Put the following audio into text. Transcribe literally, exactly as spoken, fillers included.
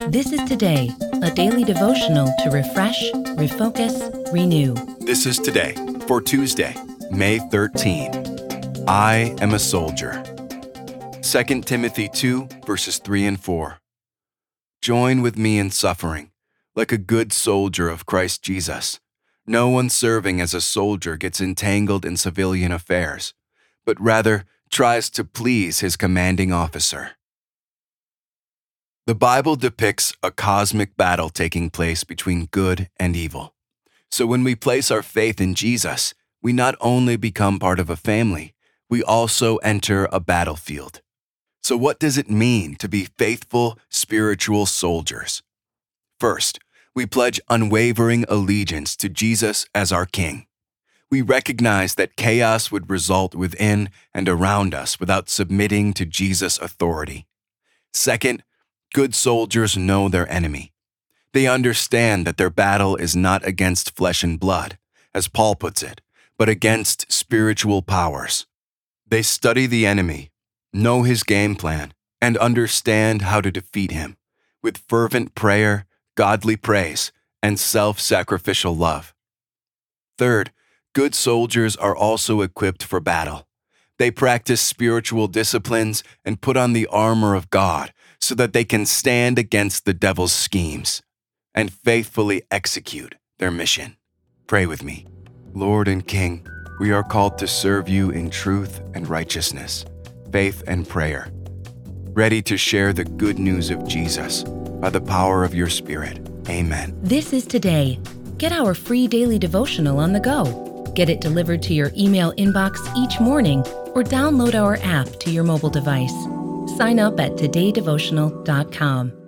This is Today, a daily devotional to refresh, refocus, renew. This is Today for Tuesday, May thirteenth. I am a soldier. Second Timothy two, verses three and four. Join with me in suffering, like a good soldier of Christ Jesus. No one serving as a soldier gets entangled in civilian affairs, but rather tries to please his commanding officer. The Bible depicts a cosmic battle taking place between good and evil. So when we place our faith in Jesus, we not only become part of a family, we also enter a battlefield. So what does it mean to be faithful spiritual soldiers? First, we pledge unwavering allegiance to Jesus as our King. We recognize that chaos would result within and around us without submitting to Jesus' authority. Second, good soldiers know their enemy. They understand that their battle is not against flesh and blood, as Paul puts it, but against spiritual powers. They study the enemy, know his game plan, and understand how to defeat him with fervent prayer, godly praise, and self-sacrificial love. Third, good soldiers are also equipped for battle. They practice spiritual disciplines and put on the armor of God so that they can stand against the devil's schemes and faithfully execute their mission. Pray with me. Lord and King, we are called to serve you in truth and righteousness, faith and prayer, ready to share the good news of Jesus by the power of your Spirit. Amen. This is Today. Get our free daily devotional on the go. Get it delivered to your email inbox each morning or download our app to your mobile device. Sign up at today devotional dot com.